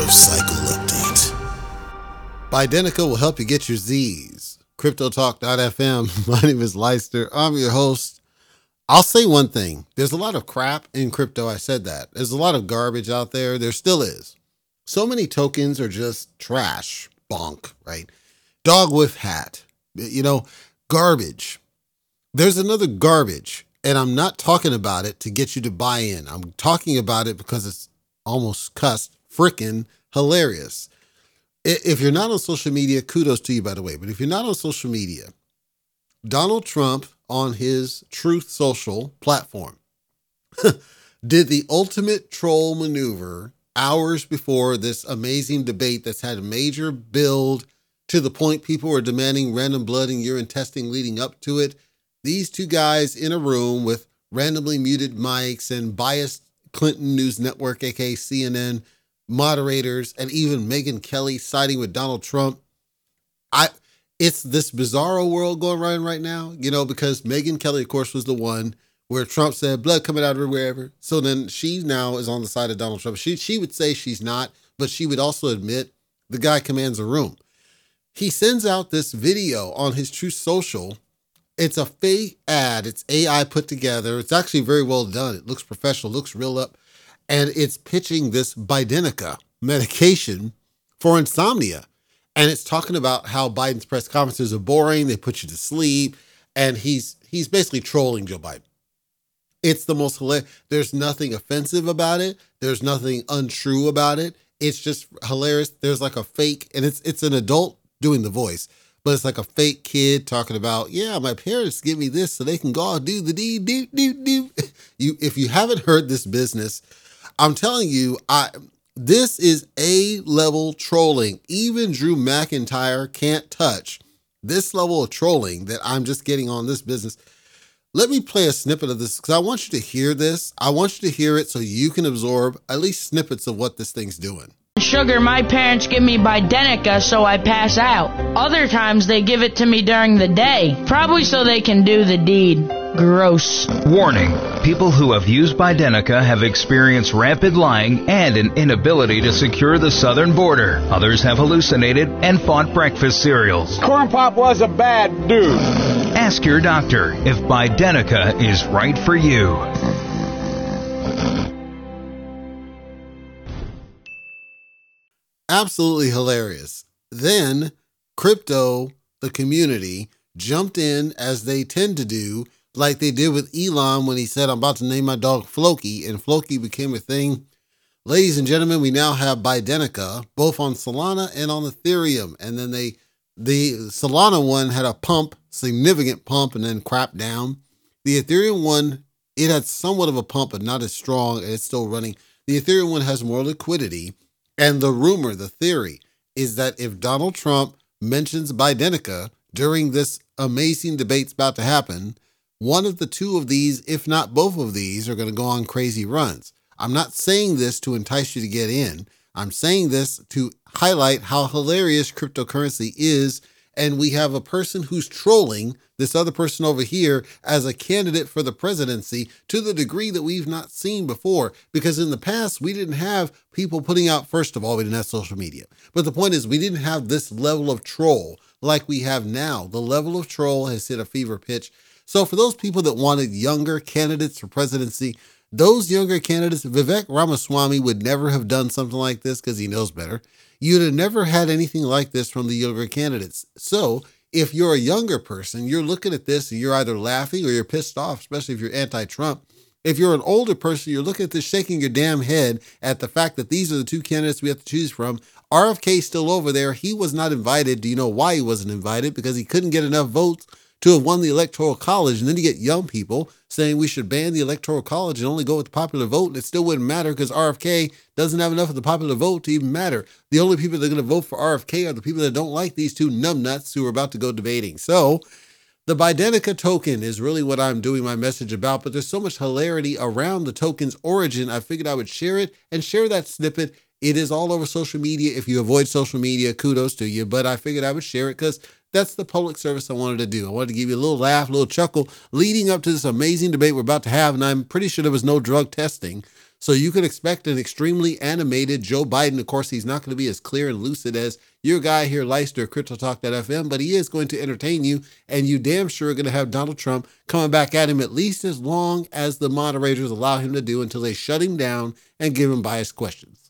out of cycle update. Bidenica will help you get your Z's. CryptoTalk.fm. My name is Leister. I'm your host. I'll say one thing. There's a lot of crap in crypto. I said that. There's a lot of garbage out there. There still is. So many tokens are just trash. Bonk, right? Dog with hat. Garbage. There's another garbage, and I'm not talking about it to get you to buy in. I'm talking about it because it's almost cussed freaking hilarious. If you're not on social media, kudos to you, by the way. But if you're not on social media, Donald Trump on his Truth Social platform did the ultimate troll maneuver hours before this amazing debate that's had a major build to the point people were demanding random blood and urine testing leading up to it. These two guys in a room with randomly muted mics and biased Clinton News Network, aka CNN, moderators, and even Megyn Kelly siding with Donald Trump. It's this bizarro world going on right now, because Megyn Kelly, of course, was the one where Trump said blood coming out of wherever. So then she now is on the side of Donald Trump. She would say she's not, but she would also admit the guy commands a room. He sends out this video on his Truth Social. It's a fake ad. It's AI put together. It's actually very well done. It looks professional, looks real up. And it's pitching this Bidenica medication for insomnia. And it's talking about how Biden's press conferences are boring. They put you to sleep. And he's basically trolling Joe Biden. It's the most hilarious. There's nothing offensive about it. There's nothing untrue about it. It's just hilarious. There's like a fake, and it's an adult doing the voice, but it's like a fake kid talking about, yeah, my parents give me this so they can go out do the deed, do. If you haven't heard this business, I'm telling you, this is A-level trolling. Even Drew McIntyre can't touch this level of trolling that I'm just getting on this business. Let me play a snippet of this because I want you to hear this. I want you to hear it so you can absorb at least snippets of what this thing's doing. Sugar, my parents give me Bidenica so I pass out. Other times they give it to me during the day, probably so they can do the deed. Gross. Warning. People who have used Bidenica have experienced rampant lying and an inability to secure the southern border. Others have hallucinated and fought breakfast cereals. Corn Pop was a bad dude. Ask your doctor if Bidenica is right for you. Absolutely hilarious. Then crypto, the community, jumped in as they tend to do, like they did with Elon when he said, I'm about to name my dog Floki, and Floki became a thing. Ladies and gentlemen, we now have Bidenica, both on Solana and on Ethereum. And then the Solana one had a pump, significant pump, and then crap down. The Ethereum one, it had somewhat of a pump, but not as strong, and it's still running. The Ethereum one has more liquidity. And the rumor, the theory, is that if Donald Trump mentions Bidenica during this amazing debate's about to happen, one of the two of these, if not both of these, are going to go on crazy runs. I'm not saying this to entice you to get in. I'm saying this to highlight how hilarious cryptocurrency is. And we have a person who's trolling this other person over here as a candidate for the presidency to the degree that we've not seen before. Because in the past, we didn't have people putting out, first of all, we didn't have social media. But the point is, we didn't have this level of troll like we have now. The level of troll has hit a fever pitch. So for those people that wanted younger candidates for presidency, those younger candidates, Vivek Ramaswamy would never have done something like this because he knows better. You'd have never had anything like this from the younger candidates. So if you're a younger person, you're looking at this and you're either laughing or you're pissed off, especially if you're anti-Trump. If you're an older person, you're looking at this shaking your damn head at the fact that these are the two candidates we have to choose from. RFK still over there. He was not invited. Do you know why he wasn't invited? Because he couldn't get enough votes to have won the Electoral College. And then you get young people saying we should ban the Electoral College and only go with the popular vote. And it still wouldn't matter because RFK doesn't have enough of the popular vote to even matter. The only people that are going to vote for RFK are the people that don't like these two numbnuts who are about to go debating. So the Bidenica token is really what I'm doing my message about, but there's so much hilarity around the token's origin. I figured I would share it and share that snippet. It is all over social media. If you avoid social media, kudos to you, but I figured I would share it because that's the public service I wanted to do. I wanted to give you a little laugh, a little chuckle leading up to this amazing debate we're about to have, and I'm pretty sure there was no drug testing. So you can expect an extremely animated Joe Biden. Of course, he's not going to be as clear and lucid as your guy here, Leister, CryptoTalk.fm, but he is going to entertain you, and you damn sure are going to have Donald Trump coming back at him at least as long as the moderators allow him to do until they shut him down and give him biased questions.